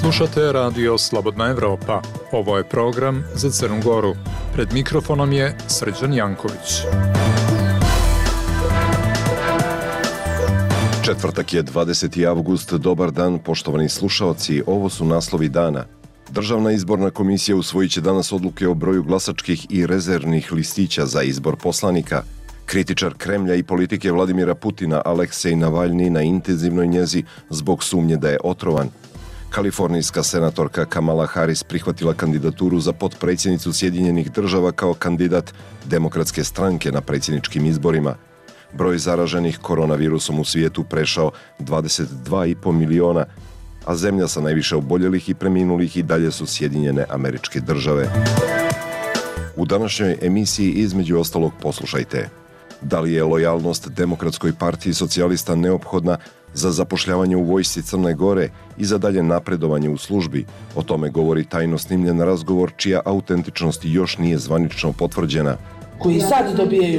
Slušate radio Slobodna Evropa. Ovo je program za Crnu Goru. Pred mikrofonom je Srđan Janković. Četvrtak je 20. avgust. Dobar dan, poštovani slušaoci. Ovo su naslovi dana. Državna izborna komisija usvojit će danas odluke o broju glasačkih i rezervnih listića za izbor poslanika. Kritičar Kremlja i politike Vladimira Putina Aleksej Navalni na intenzivnoj njezi zbog sumnje da je otrovan. Kalifornijska senatorka Kamala Harris prihvatila kandidaturu za potpredsjednicu Sjedinjenih država kao kandidat Demokratske stranke na predsjedničkim izborima. Broj zaraženih koronavirusom u svijetu prešao 22,5 miliona, a zemlja sa najviše oboljelih i preminulih i dalje su Sjedinjene Američke Države. U današnjoj emisiji između ostalog poslušajte: da li je lojalnost Demokratskoj partiji socijalista neophodna za zapošljavanje u vojsci Crne Gore i za dalje napredovanje u službi? O tome govori tajno snimljen razgovor čija autentičnost još nije zvanično potvrđena. Koji sad dobijaju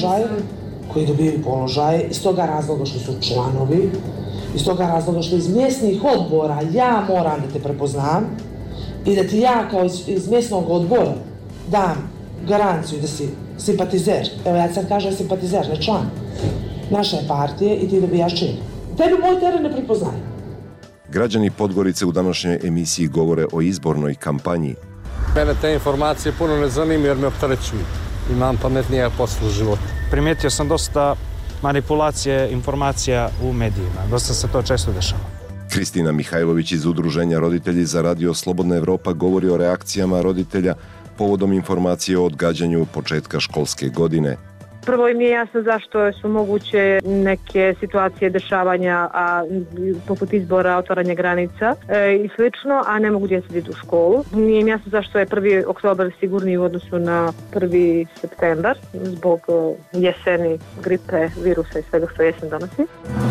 položaje iz toga razloga što su članovi, iz toga razloga što iz mjesnih odbora ja moram da te prepoznam i da ti ja kao iz mjesnog odbora dam garanciju da si simpatizer. Evo ja sad kažem simpatizer, ne član naše partije i ti dobijaš čin. Tebi moj teren ne prepoznaje. Građani Podgorice u današnjoj emisiji govore o izbornoj kampanji. Mene te informacije puno ne zanimaju jer me opterećuju. Imam pametnije posla u životu. Primijetio sam dosta manipulacije informacija u medijima. Dosta se to često dešava. Kristina Mihajlović iz Udruženja Roditelji za radio Slobodna Evropa govori o reakcijama roditelja povodom informacije o odgađanju početka školske godine. Prvo im je jasno zašto su moguće neke situacije dešavanja, poput izbora, otvaranja granica i slično, a ne mogu djeca da idu u školu. Nije im jasno zašto je 1. oktobar sigurniji u odnosu na 1. septembar zbog jeseni, gripe, virusa i svega što jesen donosi.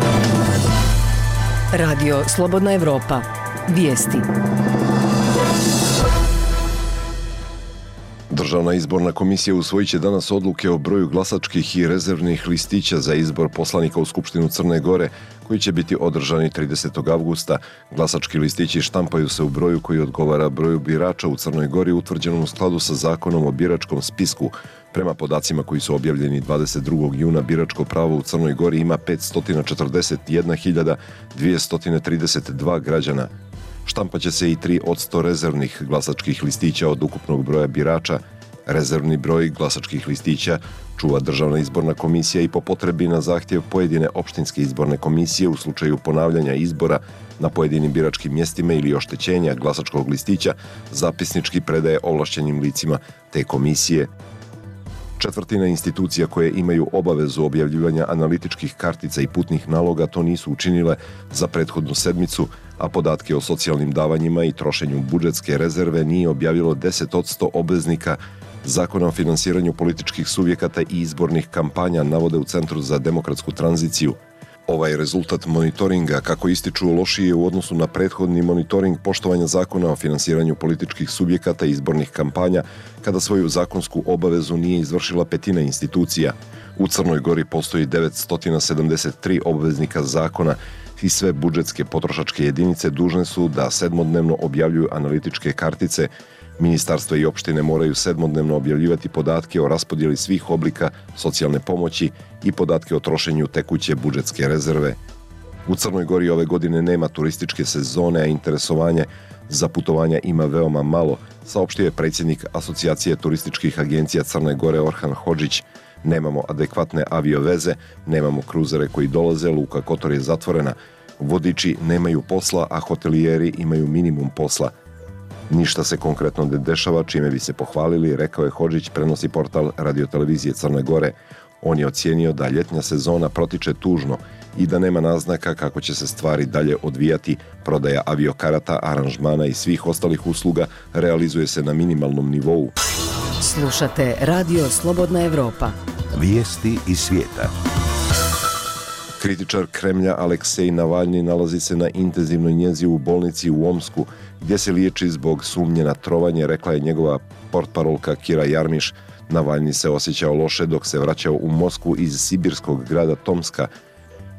Radio Slobodna Evropa. Vijesti. Državna izborna komisija usvojit će danas odluke o broju glasačkih i rezervnih listića za izbor poslanika u Skupštinu Crne Gore, koji će biti održani 30. avgusta. Glasački listići štampaju se u broju koji odgovara broju birača u Crnoj Gori utvrđenom u skladu sa zakonom o biračkom spisku. Prema podacima koji su objavljeni 22. juna, biračko pravo u Crnoj Gori ima 541.232 građana. Štampaće se i 3% rezervnih glasačkih listića od ukupnog broja birača. Rezervni broj glasačkih listića čuva Državna izborna komisija i po potrebi na zahtjev pojedine opštinske izborne komisije u slučaju ponavljanja izbora na pojedinim biračkim mjestima ili oštećenja glasačkog listića zapisnički predaje ovlašćenim licima te komisije. Četvrtina institucija koje imaju obavezu objavljivanja analitičkih kartica i putnih naloga to nisu učinile za prethodnu sedmicu, a podatke o socijalnim davanjima i trošenju budžetske rezerve nije objavilo 10% obveznika Zakona o finansiranju političkih subjekata i izbornih kampanja, navode u Centru za demokratsku tranziciju. Ovaj rezultat monitoringa, kako ističu, lošiji je u odnosu na prethodni monitoring poštovanja Zakona o finansiranju političkih subjekata i izbornih kampanja, kada svoju zakonsku obavezu nije izvršila petina institucija. U Crnoj Gori postoji 973 obveznika zakona i sve budžetske potrošačke jedinice dužne su da sedmodnevno objavljuju analitičke kartice. Ministarstva i opštine moraju sedmodnevno objavljivati podatke o raspodjeli svih oblika socijalne pomoći i podatke o trošenju tekuće budžetske rezerve. U Crnoj Gori ove godine nema turističke sezone, a interesovanje za putovanja ima veoma malo, saopštio je predsjednik Asocijacije turističkih agencija Crne Gore Orhan Hodžić. Nemamo adekvatne avioveze, nemamo kruzere koji dolaze, luka Kotor je zatvorena, vodiči nemaju posla, a hotelijeri imaju minimum posla. Ništa se konkretno ne dešava, čime bi se pohvalili, rekao je Hodžić, prenosi portal radiotelevizije Crne Gore. On je ocijenio da ljetnja sezona protiče tužno i da nema naznaka kako će se stvari dalje odvijati. Prodaja aviokarata, aranžmana i svih ostalih usluga realizuje se na minimalnom nivou. Slušate Radio Slobodna Evropa. Vijesti iz svijeta. Kritičar Kremlja Aleksej Navalni nalazi se na intenzivnoj njezi u bolnici u Omsku, gdje se liječi zbog sumnje na trovanje, rekla je njegova portparolka Kira Jarmiš. Navalni se osjećao loše dok se vraćao u Moskvu iz sibirskog grada Tomska.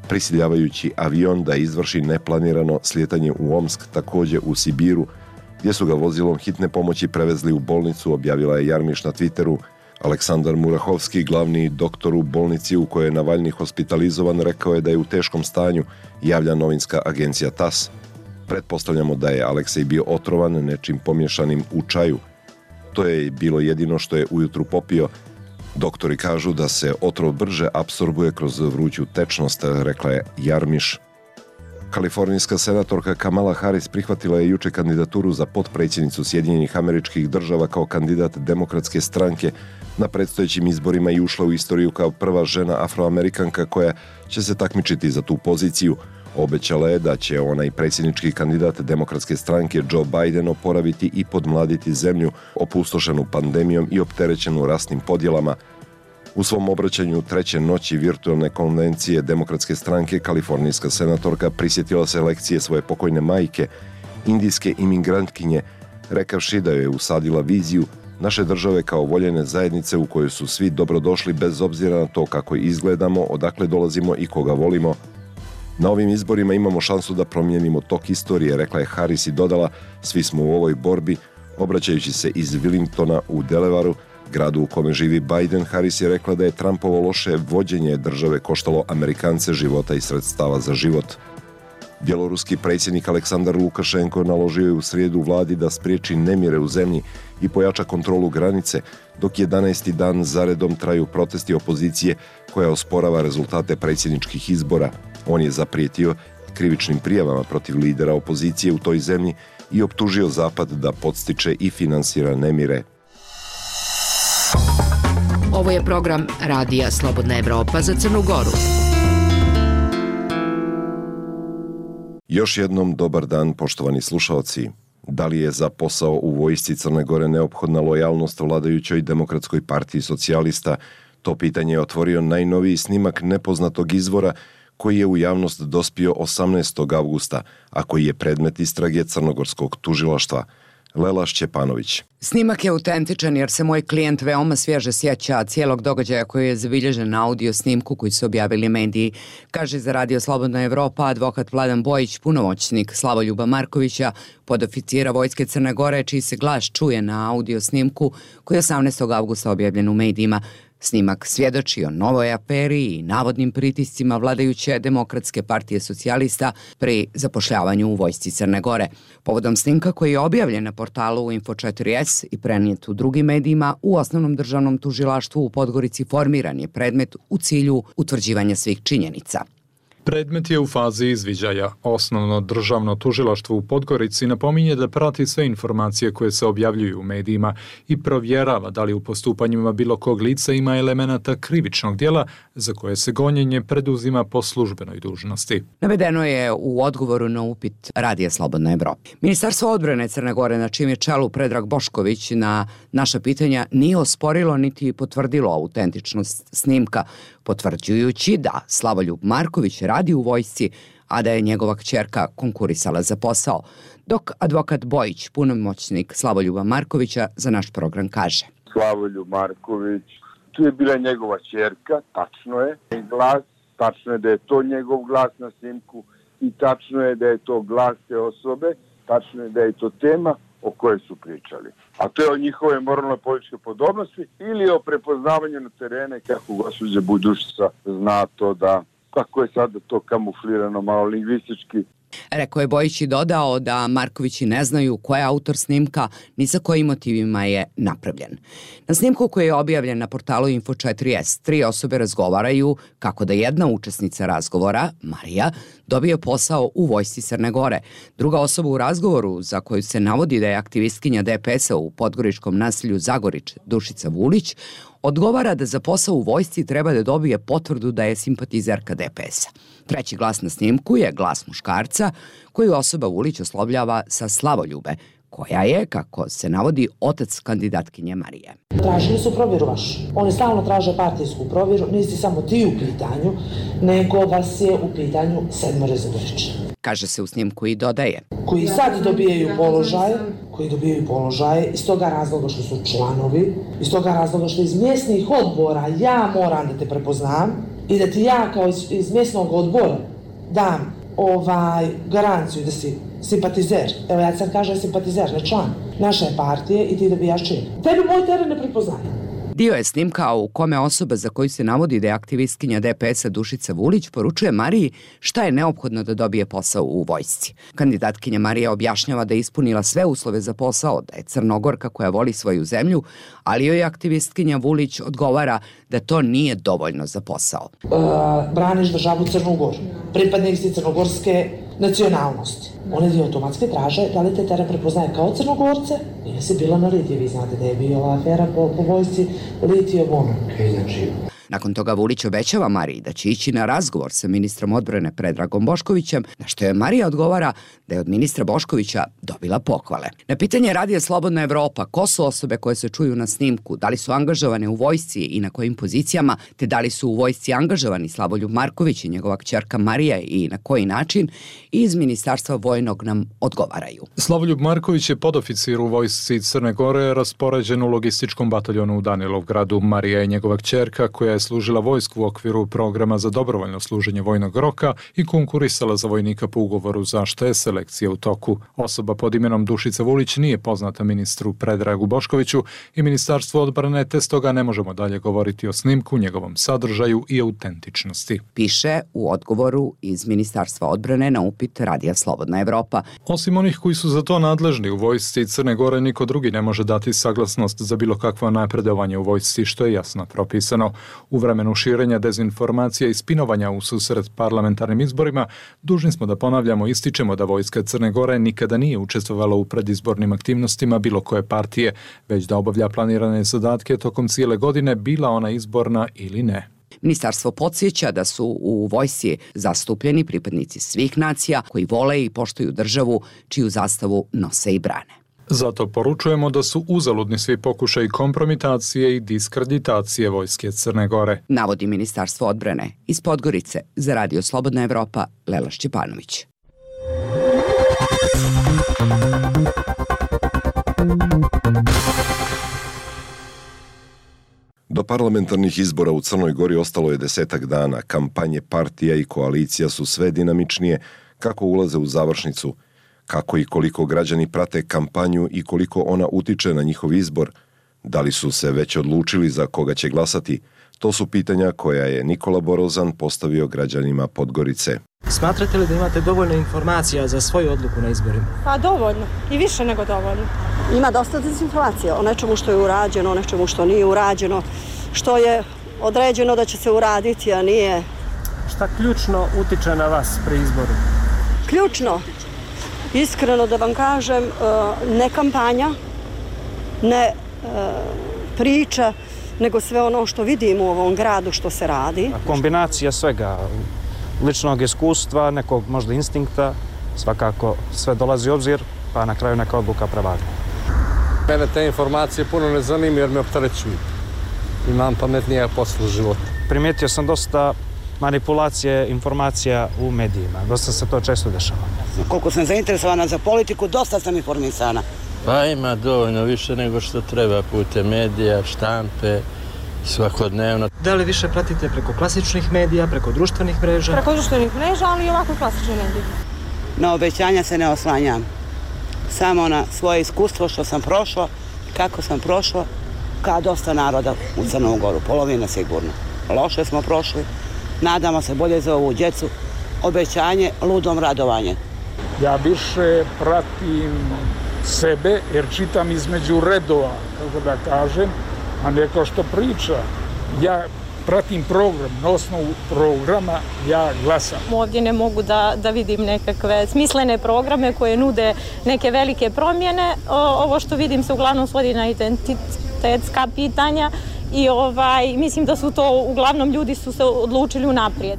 prisiljavajući avion da izvrši neplanirano slijetanje u Omsk, također u Sibiru, gdje su ga vozilom hitne pomoći prevezli u bolnicu, objavila je Jarmiš na Twitteru. Aleksandar Murahovski, glavni doktor u bolnici u kojoj je Navalni hospitalizovan, rekao je da je u teškom stanju, javlja novinska agencija TASS. Pretpostavljamo da je Aleksej bio otrovan nečim pomješanim u čaju. To je bilo jedino što je ujutru popio. Doktori kažu da se otrov brže apsorbuje kroz vruću tečnost, rekla je Jarmiš. Kalifornijska senatorka Kamala Harris prihvatila je juče kandidaturu za potpredsjednicu Sjedinjenih Američkih Država kao kandidat Demokratske stranke na predstojećim izborima i ušla u istoriju kao prva žena Afroamerikanka koja će se takmičiti za tu poziciju. Obećala je da će onaj predsjednički kandidat Demokratske stranke Joe Biden oporaviti i podmladiti zemlju opustošenu pandemijom i opterećenu rasnim podjelama. U svom obraćanju treće noći virtualne konvencije Demokratske stranke, kalifornijska senatorka prisjetila se lekcije svoje pokojne majke, indijske imigrantkinje, rekavši da joj je usadila viziju naše države kao voljene zajednice u kojoj su svi dobrodošli bez obzira na to kako izgledamo, odakle dolazimo i koga volimo. Na ovim izborima imamo šansu da promijenimo tok istorije, rekla je Harris i dodala, svi smo u ovoj borbi. Obraćajući se iz Wellingtona u Delawareu, gradu u kome živi Biden, Harris je rekla da je Trumpovo loše vođenje države koštalo Amerikance života i sredstava za život. Bjeloruski predsjednik Aleksandar Lukašenko naložio je u srijedu vladi da spriječi nemire u zemlji i pojača kontrolu granice, dok 11. dan zaredom traju protesti opozicije koja osporava rezultate predsjedničkih izbora. On je zaprijetio krivičnim prijavama protiv lidera opozicije u toj zemlji i optužio Zapad da podstiče i finansira nemire. Ovo je program Radija Slobodna Evropa za Crnu Goru. Još jednom dobar dan, poštovani slušalci. Da li je za posao u vojsci Crne Gore neophodna lojalnost vladajućoj Demokratskoj partiji socijalista? To pitanje je otvorio najnoviji snimak nepoznatog izvora koji je u javnost dospio 18. avgusta, a koji je predmet istrage crnogorskog tužilaštva. Lela Šćepanović. Snimak je autentičan jer se moj klijent veoma svježe sjeća cijelog događaja koji je zabilježen na audio snimku koji su objavili mediji, kaže za Radio Slobodna Evropa advokat Vladan Bojić, punomoćnik Slavoljuba Markovića, podoficira Vojske Crne Gore, čiji se glas čuje na audio snimku koji je 18. avgusta objavljen u medijima. Snimak svjedoči o novoj aferi i navodnim pritiscima vladajuće Demokratske partije socijalista pri zapošljavanju u Vojsci Crne Gore. Povodom snimka koji je objavljen na portalu Info4S i prenijet u drugim medijima, u Osnovnom državnom tužilaštvu u Podgorici formiran je predmet u cilju utvrđivanja svih činjenica. Predmet je u fazi izviđaja. Osnovno državno tužilaštvo u Podgorici napominje da prati sve informacije koje se objavljuju u medijima i provjerava da li u postupanjima bilo kog lica ima elemenata krivičnog djela za koje se gonjenje preduzima po službenoj dužnosti. Navedeno je u odgovoru na upit Radija Slobodna Evropa. Ministarstvo odbrane Crne Gore, na čijem je čelu Predrag Bošković, na naša pitanja nije osporilo niti potvrdilo autentičnost snimka, potvrđujući da Slavoljub Marković radi u vojsci, a da je njegova kćerka konkurisala za posao, dok advokat Bojić, punomoćnik Slavoljuba Markovića, za naš program kaže. Slavoljub Marković, tu je bila njegova kćerka, tačno je, glas, tačno je da je to njegov glas na snimku i tačno je da je to glas te osobe, tačno je da je to tema o kojoj su pričali. A to je o njihove moralno političke podobnosti ili o prepoznavanju na terene, kako gospođa Budušica zna to da, kako je sada to kamuflirano malo lingvistički. Rekao je Bojić i dodao da Markovići ne znaju ko je autor snimka ni sa kojim motivima je napravljen. Na snimku koji je objavljen na portalu Info4S, 3 osobe razgovaraju kako da jedna učesnica razgovora, Marija, dobije posao u Vojsci Crne Gore. Druga osoba u razgovoru, za koju se navodi da je aktivistkinja DPS-a u podgoričkom naselju Zagorić, Dušica Vulić, odgovara da za posao u vojsci treba da dobije potvrdu da je simpatizerka DPS-a. Treći glas na snimku je glas muškarca koju osoba Vulić oslovljava sa Slavoljube, koja je, kako se navodi, otac kandidatkinje Marije. Tražili su provjeru vašu. Oni stalno traže partijsku provjeru, nisi samo ti u pitanju, nego vas je u pitanju 7 Zagorića. Kaže se u snimku i dodaje. Koji sad dobijaju položaje iz toga razloga što su članovi, iz toga razloga što iz mjesnih odbora ja moram da te prepoznam i da ti ja kao iz mjesnog odbora dam garanciju da si simpatizer, evo ja sad kažem simpatizer, ne član naše partije i ti dobijaš čin. Tebi moj teren ne prepoznaje. Dio je snimka u kome osoba za koju se navodi da je aktivistkinja DPS-a Dušica Vulić poručuje Mariji šta je neophodno da dobije posao u vojsci. Kandidatkinja Marija objašnjava da je ispunila sve uslove za posao, da je Crnogorka koja voli svoju zemlju, ali joj aktivistkinja Vulić odgovara da to nije dovoljno za posao. Braniš državu Crnu Goru, pripadnik si crnogorske nacionalnosti. Oni ti automatski traže da li te teren prepoznaje kao Crnogorce ili si bila na litiji. Vi znate da je bila afera po vojsci litijom. Nakon toga Vulić obećava Mariji da će ići na razgovor sa ministrom odbrane Predragom Boškovićem, na što je Marija odgovara da je od ministra Boškovića dobila pohvale. Na pitanje Radija Slobodna Evropa ko su osobe koje se čuju na snimku, da li su angažovane u vojsci i na kojim pozicijama, te da li su u vojsci angažovani Slavoljub Marković i njegova kćerka Marija i na koji način, iz Ministarstva vojnog nam odgovaraju. Slavoljub Marković je podoficir u vojsci Crne Gore, raspoređen u logističkom bataljonu u Danilovgradu. Marija je njegova kćerka koja je služila vojsku u okviru programa za dobrovoljno služenje vojnog roka i konkurisala za vojnika po ugovoru za što je selekcija u toku. Osoba pod imenom Dušica Vulić nije poznata ministru Predragu Boškoviću i Ministarstvo odbrane, te stoga ne možemo dalje govoriti o snimku, njegovom sadržaju i autentičnosti. Piše u odgovoru iz Ministarstva odbrane na upit Radija Slobodna Evropa. Osim onih koji su za to nadležni u vojsci Crne Gore, niko drugi ne može dati saglasnost za bilo kakvo napredovanje u vojsci, što je jasno propisano. U vremenu širenja dezinformacija i spinovanja u susret parlamentarnim izborima, dužni smo da ponavljamo i ističemo da vojska Crne Gore nikada nije učestvovala u predizbornim aktivnostima bilo koje partije, već da obavlja planirane zadatke tokom cijele godine, bila ona izborna ili ne. Ministarstvo podsjeća da su u vojsci zastupljeni pripadnici svih nacija koji vole i poštuju državu čiju zastavu nose i brane. Zato poručujemo da su uzaludni svi pokušaji kompromitacije i diskreditacije vojske Crne Gore. Navodi Ministarstvo odbrane. Iz Podgorice za Radio Slobodna Evropa, Lela Šćepanović. Do parlamentarnih izbora u Crnoj Gori ostalo je 10 dana. Kampanje partija i koalicija su sve dinamičnije kako ulaze u završnicu. Kako i koliko građani prate kampanju i koliko ona utiče na njihov izbor, da li su se već odlučili za koga će glasati, to su pitanja koja je Nikola Borozan postavio građanima Podgorice. Smatrate li da imate dovoljno informacija za svoju odluku na izborima? Pa dovoljno, i više nego dovoljno. Ima dosta dezinformacija o nečemu što je urađeno, o nečemu što nije urađeno, što je određeno da će se uraditi, a nije. Šta ključno utiče na vas pri izboru? Ključno? Iskreno da vam kažem, ne kampanja, ne priča, nego sve ono što vidimo u ovom gradu što se radi. Kombinacija svega, ličnog iskustva, nekog možda instinkta, svakako sve dolazi u obzir, pa na kraju neka odluka prevagne. Mene te informacije puno ne zanimaju jer me opterećuju. Imam pametnije posla u životu. Primijetio sam dosta manipulacije informacija u medijima. Dosta se to često dešava. Koliko sam zainteresovana za politiku, dosta sam informisana. Pa ima dovoljno više nego što treba putem medija, štampe, svakodnevno. Da li više pratite preko klasičnih medija, preko društvenih mreža? Preko društvenih mreža, ali i ovako klasične medije. Na obećanja se ne oslanjam. Samo na svoje iskustvo što sam prošla, kako sam prošla, kao dosta naroda u Crnu Goru, polovina sigurno. Loše smo prošli, nadamo se bolje za ovu djecu, obećanje, ludom radovanje. Ja više pratim sebe jer čitam između redova, kako da kažem, a neko što priča. Ja pratim program, na osnovu programa ja glasam. Ovdje ne mogu da vidim nekakve smislene programe koje nude neke velike promjene. Ovo što vidim se uglavnom svodi na identitetska pitanja i mislim da su to uglavnom ljudi su se odlučili unaprijed.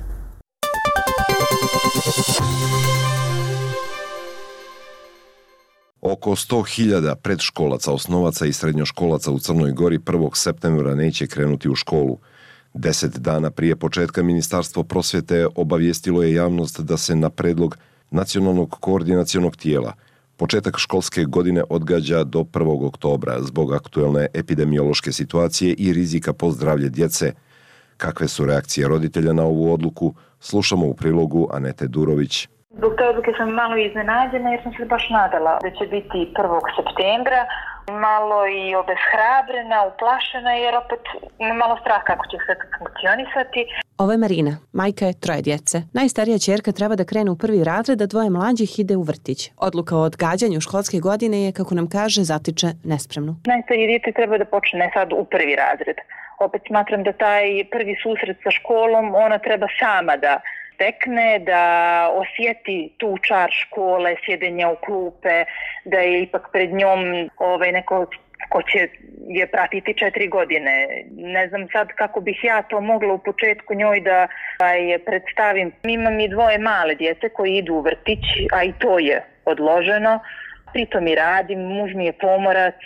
Oko 100.000 predškolaca, osnovaca i srednjoškolaca u Crnoj Gori 1. septembra neće krenuti u školu. 10 dana prije početka Ministarstvo prosvjete obavijestilo je javnost da se na predlog Nacionalnog koordinacionog tijela početak školske godine odgađa do 1. oktobra zbog aktuelne epidemiološke situacije i rizika po zdravlje djece. Kakve su reakcije roditelja na ovu odluku, slušamo u prilogu Anete Durović. Zbog te odluke sam malo iznenađena jer sam se baš nadala da će biti 1. septembra. Malo i obeshrabrena, uplašena jer opet malo strah kako će sve funkcionisati. Ovo je Marina, majka je 3 djece. Najstarija ćerka treba da krene u 1. razred, a 2 mlađih ide u vrtić. Odluka o odgađanju školske godine je, kako nam kaže, zatiče nespremnu. Najstarije dijete treba da počne sad u 1. razred. Opet smatram da taj prvi susret sa školom ona treba sama da stekne, da osjeti tu čar škole, sjedenja u klupe, da je ipak pred njom neko ko će je pratiti 4 godine. Ne znam sad kako bih ja to mogla u početku njoj da predstavim. Imam i 2 male djece koji idu u vrtić, a i to je odloženo. Pritom i radim, muž mi je pomorac,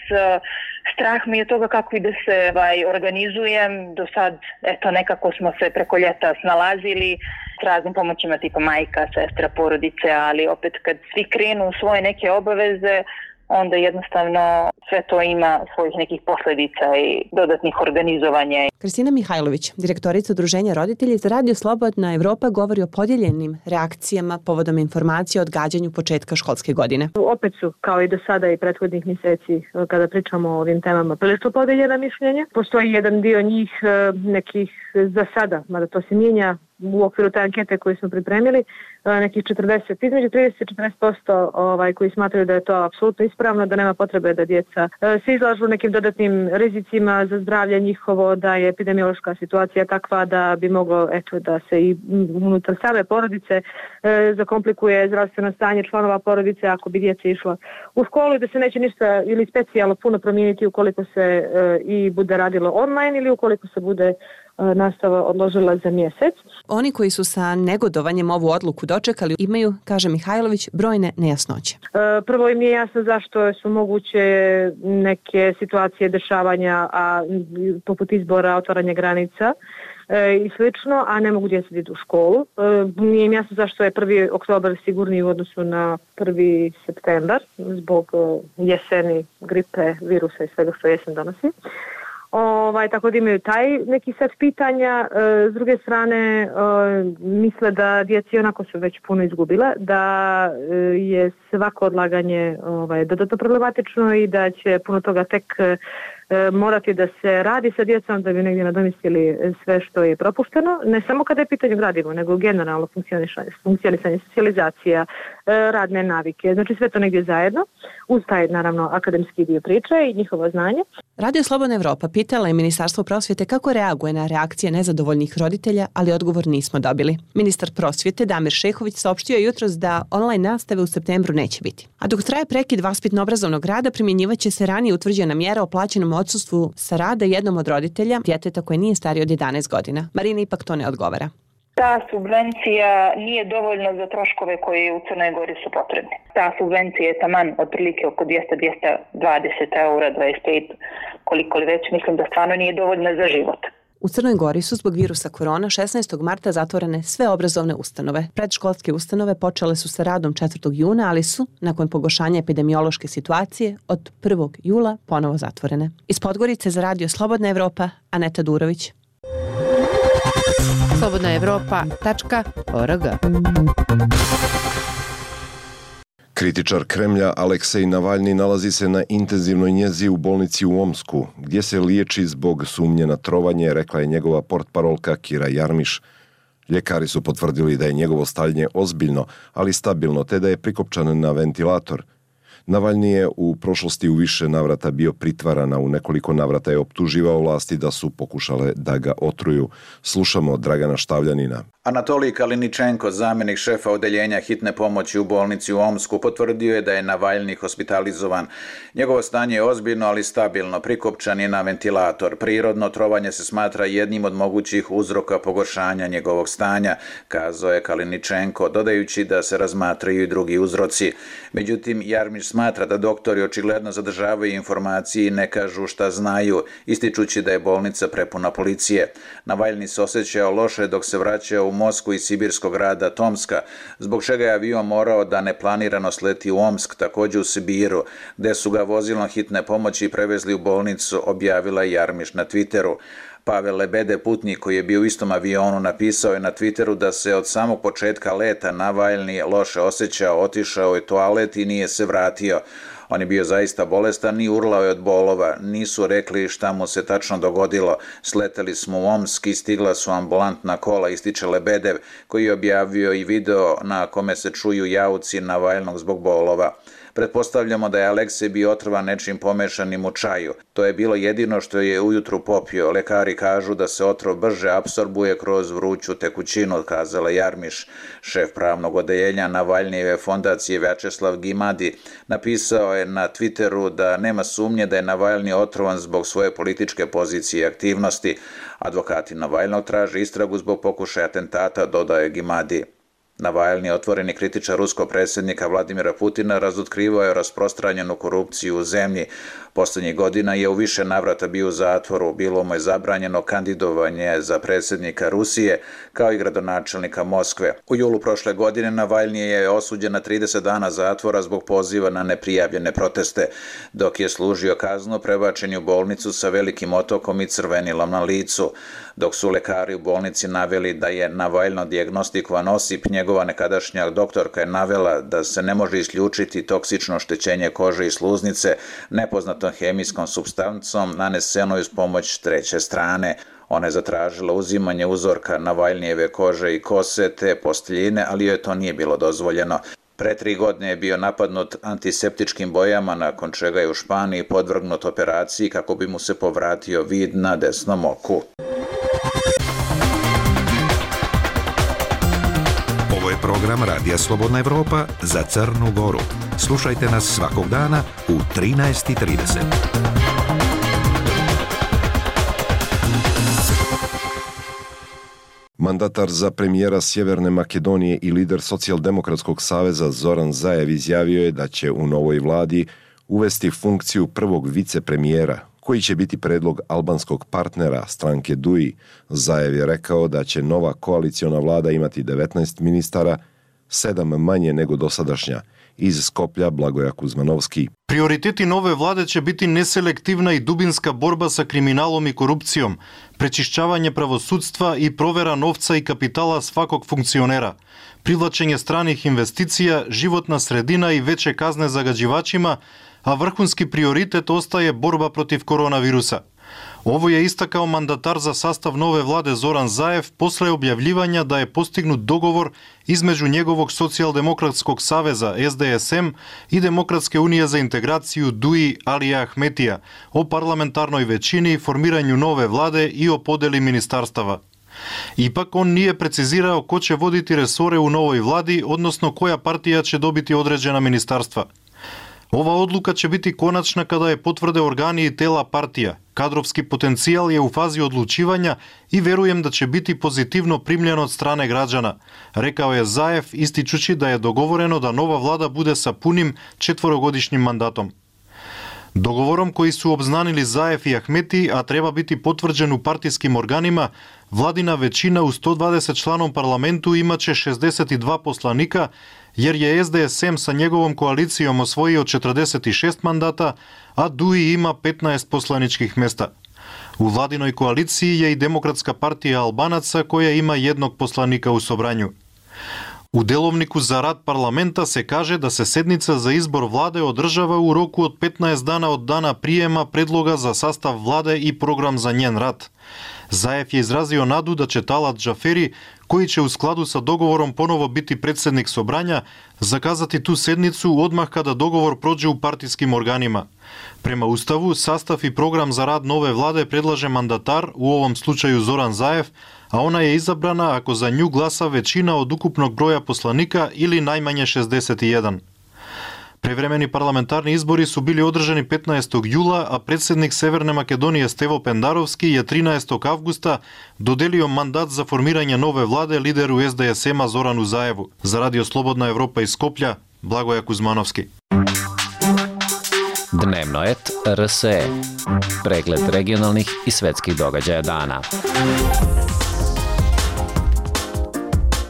strah mi je toga kako i da se organizujem. Do sad, nekako smo se preko ljeta snalazili s raznim pomoćima tipa majka, sestra, porodice, ali opet kad svi krenu u svoje neke obaveze, onda jednostavno sve to ima svojih nekih posljedica i dodatnih organizovanja. Kristina Mihajlović, direktorica Udruženja roditelji za Radio Slobodna Evropa, govori o podijeljenim reakcijama povodom informacije o odgađanju početka školske godine. Opet su, kao i do sada i prethodnih mjeseci, kada pričamo o ovim temama, prilično podijeljena mišljenja. Postoji jedan dio njih nekih za sada, mada to se mijenja u okviru te ankete koju smo pripremili, nekih između 30 i 40% koji smatraju da je to apsolutno ispravno, da nema potrebe da djeca se izlažu nekim dodatnim rizicima za zdravlje njihovo, da je epidemiološka situacija takva da bi moglo da se i unutar same porodice zakomplikuje zdravstveno stanje članova porodice ako bi djeca išla u školu i da se neće ništa ili specijalno puno promijeniti ukoliko se i bude radilo online ili ukoliko se bude nastava odložila za mjesec. Oni koji su sa negodovanjem ovu odluku dočekali imaju, kaže Mihajlović, brojne nejasnoće. Prvo im nije jasno zašto su moguće neke situacije dešavanja, poput izbora, otvaranja granica i slično, a ne mogu djeca ići u školu. Nije im jasno zašto je 1. oktobar sigurniji u odnosu na 1. septembar zbog jeseni, gripe, virusa i svega što jesen donosi. Tako da imaju taj neki set pitanja. S druge strane, misle da djeci onako su već puno izgubile, da je svako odlaganje dodatno problematično i da će puno toga tek morati da se radi sa djecom da bi negdje nadomjestili sve što je propušteno. Ne samo kada je pitanje gradivo, nego generalno funkcionisanje, socijalizacija, radne navike. Znači sve to negdje zajedno, uz taj naravno akademski dio priče i njihovo znanje. Radio Slobodna Evropa pitala je Ministarstvo prosvjete kako reaguje na reakcije nezadovoljnih roditelja, ali odgovor nismo dobili. Ministar prosvjete Damir Šehović saopštio je jutros da online nastave u septembru neće biti. A dok traje prekid vaspitno-obrazovnog rada, primjenjivaće se ranije utvrđena mjera o plaćenom odsustvu sa rada jednom od roditelja djeteta koje nije starije od 11 godina. Marina ipak to ne odgovara. Ta subvencija nije dovoljna za troškove koji u Crnoj Gori su potrebni. Ta subvencija je taman otprilike oko 200-220 eura, 25, koliko li već, mislim da stvarno nije dovoljna za život. U Crnoj Gori su zbog virusa korona 16. marta zatvorene sve obrazovne ustanove. Predškolske ustanove počele su sa radom 4. juna, ali su, nakon pogoršanja epidemiološke situacije, od 1. jula ponovo zatvorene. Iz Podgorice za Radio Slobodna Evropa, Aneta Durović. slobodnaevropa.org. Kritičar Kremlja Aleksej Navalni nalazi se na intenzivnoj njezi u bolnici u Omsku, gdje se liječi zbog sumnje na trovanje, rekla je njegova portparolka Kira Jarmiš. Ljekari su potvrdili da je njegovo stanje ozbiljno, ali stabilno, te da je prikopčan na ventilator. Navalni je u prošlosti u više navrata bio pritvaran, a u nekoliko navrata je optuživao vlasti da su pokušale da ga otruju. Slušamo Dragana Štavljanina. Anatolij Kaliničenko, zamjenik šefa odeljenja hitne pomoći u bolnici u Omsku, potvrdio je da je Navalni hospitalizovan. Njegovo stanje je ozbiljno, ali stabilno, prikopčan je na ventilator. Prirodno trovanje se smatra jednim od mogućih uzroka pogoršanja njegovog stanja, kazao je Kaliničenko, dodajući da se razmatraju i drugi uzroci. Međutim, Jarmiš smatra da doktori očigledno zadržavaju informacije i ne kažu šta znaju, ističući da je bolnica prepuna policije. Navalni se osjećao loše dok se vraćao u Moskvu iz sibirskog grada Tomska, zbog čega je avion morao da neplanirano sleti u Omsk, također u Sibiru, gde su ga vozilom hitne pomoći prevezli u bolnicu, objavila je Jarmiš na Twitteru. Pavel Lebede, putnik koji je bio u istom avionu, napisao je na Twitteru da se od samog početka leta Navalni loše osjećao, otišao je u toalet i nije se vratio. On je bio zaista bolestan i urlao je od bolova. Nisu rekli šta mu se tačno dogodilo. Sleteli smo u Omsk i stigla su ambulantna kola, ističe Lebedev, koji je objavio i video na kome se čuju jauci Navalnog zbog bolova. Pretpostavljamo da je Aleksej bio otrovan nečim pomešanim u čaju. To je bilo jedino što je ujutru popio. Lekari kažu da se otrov brže apsorbuje kroz vruću tekućinu, kazala Jarmiš. Šef pravnog odeljenja Navalnijeve fondacije Vjačeslav Gimadi napisao je na Twitteru da nema sumnje da je Navalni otrovan zbog svoje političke pozicije i aktivnosti. Advokati Navalnog traže istragu zbog pokušaja atentata, dodaje Gimadi. Navalni, otvoreni kritičar ruskog predsjednika Vladimira Putina, razotkrivao je rasprostranjenu korupciju u zemlji. Poslednjih godina je u više navrata bio u zatvoru, bilo mu je zabranjeno kandidovanje za predsjednika Rusije, kao i gradonačelnika Moskve. U julu prošle godine Navalni je osuđen na 30 dana zatvora zbog poziva na neprijavljene proteste. Dok je služio kaznu, prebačen je u bolnicu sa velikim otokom i crvenilom na licu. Dok su lekari u bolnici naveli da je Navalno dijagnostikovan osip, njegova nekadašnja doktorka je navela da se ne može isključiti toksično oštećenje kože i sluznice nepoznatom hemijskom supstancom nanesenoj uz pomoć treće strane. Ona je zatražila uzimanje uzorka Navalnijeve kože i kose te posteljine, ali joj to nije bilo dozvoljeno. Pre 3 godine je bio napadnut antiseptičkim bojama, nakon čega je u Španiji podvrgnut operaciji kako bi mu se povratio vid na desnom oku. Ovo je program Radija Slobodna Evropa za Crnu Goru. Slušajte nas svakog dana u 13:30. Mandatar za premijera Sjeverne Makedonije i lider Socijaldemokratskog saveza Zoran Zaev izjavio je da će u novoj vladi uvesti funkciju prvog vicepremijera, koji će biti predlog albanskog partnera stranke DUI. Zaev je rekao da će nova koaliciona vlada imati 19 ministara, 7 manje nego dosadašnja. Iz Skoplja Blagoja Kuzmanovski. Prioriteti nove vlade će biti neselektivna i dubinska borba sa kriminalom i korupcijom, prečišćavanje pravosudstva i provera novca i kapitala svakog funkcionera, privlačenje stranih investicija, životna sredina i veće kazne zagađivačima, a vrhunski prioritet ostaje borba protiv koronavirusa. Ovo je istakao mandatar za sastav nove vlade Zoran Zaev posle objavljivanja da je postignut dogovor između njegovog Socijaldemokratskog saveza SDSM i Demokratske unije za integraciju DUI Alija Ahmetija o parlamentarnoj većini, formiranju nove vlade i o podeli ministarstava. Ipak on nije precizirao ko će voditi resore u novoj vladi, odnosno koja partija će dobiti određena ministarstva. Ova odluka će biti konačna kada je potvrde organi i tela partija. Kadrovski potencijal je u fazi odlučivanja i verujem da će biti pozitivno primljen od strane građana, rekao je Zaev, ističući da je dogovoreno da nova vlada bude sa punim 4-godišnjim mandatom. Dogovorom koji su obznanili Zaev i Ahmeti, a treba biti potvrđen u partijskim organima, vladina većina u 120 članom parlamentu imaće 62 poslanika, jer je SDSM sa njegovom koalicijom osvojio 46 mandata, a DUI ima 15 poslaničkih mesta. U vladinoj koaliciji je i Demokratska partija Albanaca koja ima 1 poslanika u sobranju. U delovniku za rad parlamenta se kaže da se sednica za izbor vlade održava u roku od 15 dana od dana prijema predloga za sastav vlade i program za njen rad. Zaev je izrazio nadu da će Talat Džaferi, koji će u skladu sa dogovorom ponovo biti predsjednik sobranja, zakazati tu sednicu odmah kada dogovor prođe u partijskim organima. Prema Ustavu, sastav i program za rad nove vlade predlaže mandatar, u ovom slučaju Zoran Zaev, a ona je izabrana ako za nju glasa većina od ukupnog broja poslanika ili najmanje 61. Prevremeni parlamentarni izbori su bili održani 15. jula, a predsjednik Severne Makedonije Stevo Pendarovski je 13. avgusta dodelio mandat za formiranje nove vlade lideru SDSM-a Zoranu Zaevu. Za Radio Slobodna Evropa iz Skoplja, Blagoja Kuzmanovski. Dnevno et RSE. Pregled regionalnih i svetskih događaja dana.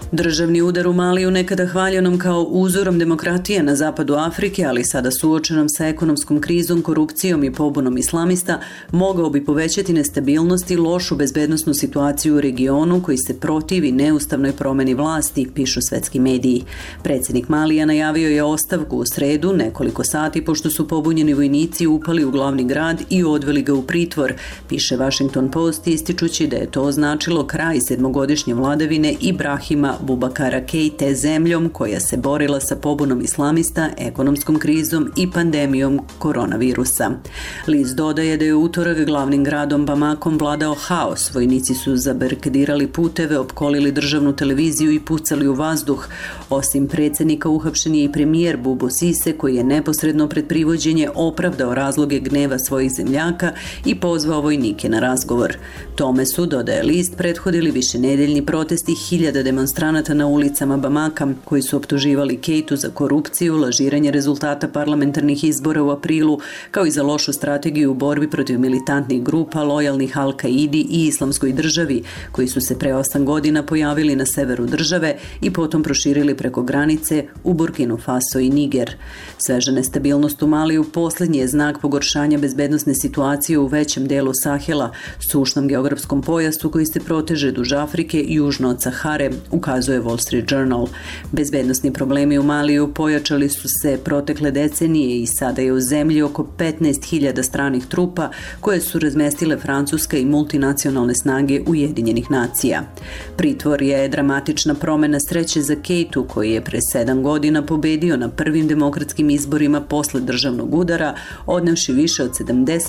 Državni udar u Maliju, nekada hvaljenom kao uzorom demokratije na zapadu Afrike, ali sada suočenom sa ekonomskom krizom, korupcijom i pobunom islamista, mogao bi povećati nestabilnost i lošu bezbednosnu situaciju u regionu koji se protivi neustavnoj promeni vlasti, pišu svetski mediji. Predsjednik Malija najavio je ostavku u sredu, nekoliko sati pošto su pobunjeni vojnici upali u glavni grad i odveli ga u pritvor, piše Washington Post, ističući da je to označilo kraj 7-godišnje vladavine Ibrahima Bubakara Keite zemljom koja se borila sa pobunom islamista, ekonomskom krizom i pandemijom koronavirusa. List dodaje da je utorak glavnim gradom Bamakom vladao haos. Vojnici su zabarikadirali puteve, opkolili državnu televiziju i pucali u vazduh. Osim predsjednika, uhapšen je i premijer Bubo Sise, koji je neposredno pred privođenje opravdao razloge gneva svojih zemljaka i pozvao vojnike na razgovor. Tome su, dodaje list, prethodili višenedeljni protesti hiljada demonstranata na ulicama Bamaka, koji su optuživali Keitu za korupciju, lažiranje rezultata parlamentarnih izbora u aprilu, kao i za lošu strategiju u borbi protiv militantnih grupa lojalnih Al-Kaidi i Islamskoj državi, koji su se pre 8 godina pojavili na severu države i potom proširili preko granice u Burkinu Faso i Niger. Sveža nestabilnost u Maliju posljednji je znak pogoršanja bezbednosne situacije u većem delu Sahela, sušnom geografskom pojasu koji se proteže duž Afrike južno od Sahare, ukazuje Wall Street Journal. Bezbednosni problemi u Maliju pojačali su se protekle decenije i sada je u zemlji oko 15.000 stranih trupa koje su razmestile Francuska i multinacionalne snage Ujedinjenih nacija. Pritvor je dramatična promjena sreće za Keitu, koji je pre 7 godina pobedio na prvim demokratskim izborima posle državnog udara, odnevši više od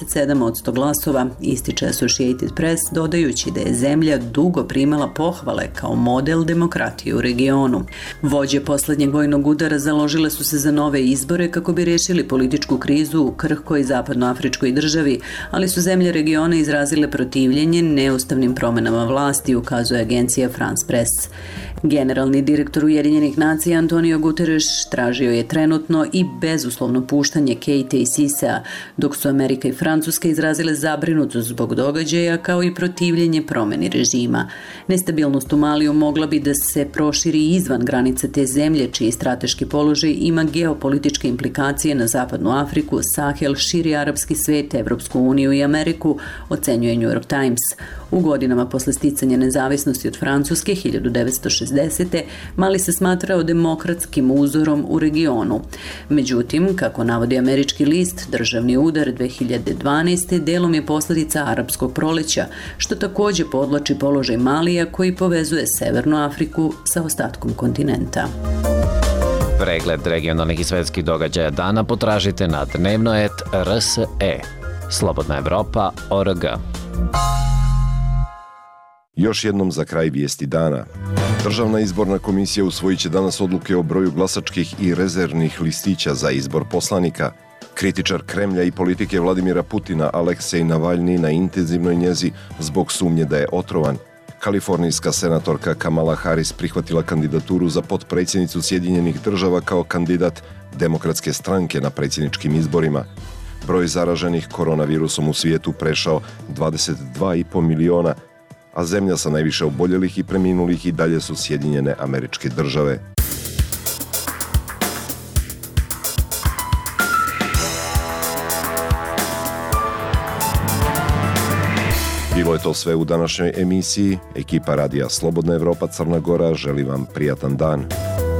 77% glasova, ističe Associated Press, dodajući da je zemlja dugo primala pohvale kao model demokratije u regionu. Vođe posljednjeg vojnog udara založile su se za nove izbore kako bi rešili političku krizu u krhkoj zapadnoafričkoj državi, ali su zemlje regiona izrazile protivljenje neustavnim promenama vlasti, ukazuje agencija France Press. Generalni direktor Ujedinjenih nacija Antonio Guterres tražio je trenutno i bezuslovno puštanje Keite i Sisea, dok su Amerika i Francuska izrazile zabrinutost zbog događaja kao i protivljenje promeni režima. Nestabilnost u Maliju mogla bi da se proširi izvan granice te zemlje, čiji strateški položaj ima geopolitičke implikacije na zapadnu Afriku, Sahel, širi arapski svet, Evropsku uniju i Ameriku, ocenjuje New York Times. U godinama posle sticanja nezavisnosti od Francuske 1960. Mali se smatrao demokratskim uzorom u regionu. Međutim, kako navodi američki list, državni udar 2012. delom je posljedica arapskog proleća, što također podvlači položaj Malija koji povezuje Severnu Afriku sa ostatkom kontinenta. Pregled regionalnih i svetskih događaja dana potražite na dnevnoet.rse. Slobodna Evropa.org. Još jednom za kraj vijesti dana. Državna izborna komisija usvojit će danas odluke o broju glasačkih i rezervnih listića za izbor poslanika. Kritičar Kremlja i politike Vladimira Putina Aleksej Navalni na intenzivnoj njezi zbog sumnje da je otrovan. Kalifornijska senatorka Kamala Harris prihvatila kandidaturu za potpredsjednicu Sjedinjenih država kao kandidat Demokratske stranke na predsjedničkim izborima. Broj zaraženih koronavirusom u svijetu prešao 22,5 miliona, a zemlja sa najviše oboljelih i preminulih i dalje su Sjedinjene Američke Države. Bilo je to sve u današnjoj emisiji. Ekipa Radija Slobodna Evropa Crna Gora želi vam prijatan dan.